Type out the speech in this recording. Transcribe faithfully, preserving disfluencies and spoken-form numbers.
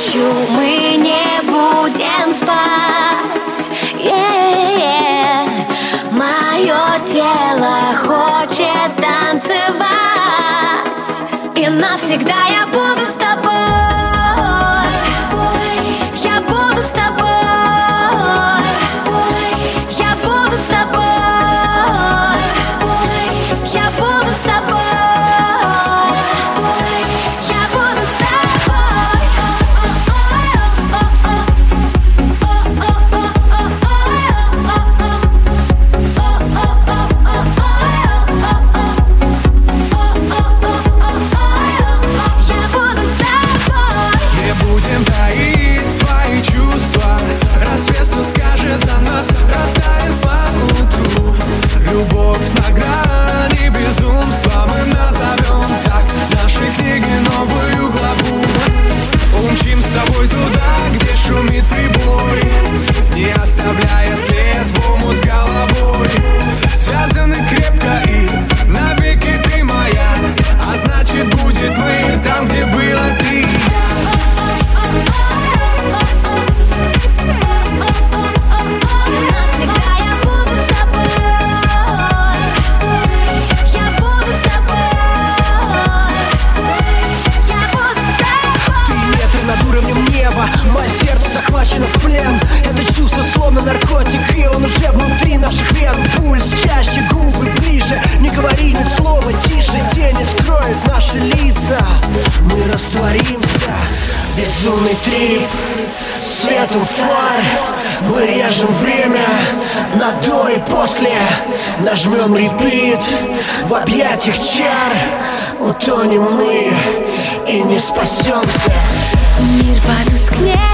ночью мы не будем спать. Yeah. Мое тело хочет танцевать, и навсегда я буду с тобой. Я буду с тобой. Я буду с тобой. Я буду с тобой. Я буду с тобой. Я буду с тобой. Не будем таить свои чувства. Рассвет все скажет за нас, растаяв по утру. Любовь на грани безумства, мы назовем так нашей книги новую главу. Умчим с тобой туда, где шумит прибой, не оставляя след в омут с головой. Связаны крепко и навеки ты моя, а значит будет мы там, где было ты и я. Навсегда я буду с тобой. Я буду с тобой. Я буду с тобой. Ты метр над уровнем неба, мое сердце захвачено в плен. Это чувство словно наркотик, и он уже внутри наших вен. Пульс чаще, губы ближе, не говори ни слова тише. Тени скроют наши лица, мы растворимся. Безумный трип, светом фар, мы режем время на до и после. Нажмем репит в объятиях чар, утонем мы и не спасемся. Мир потускнеет.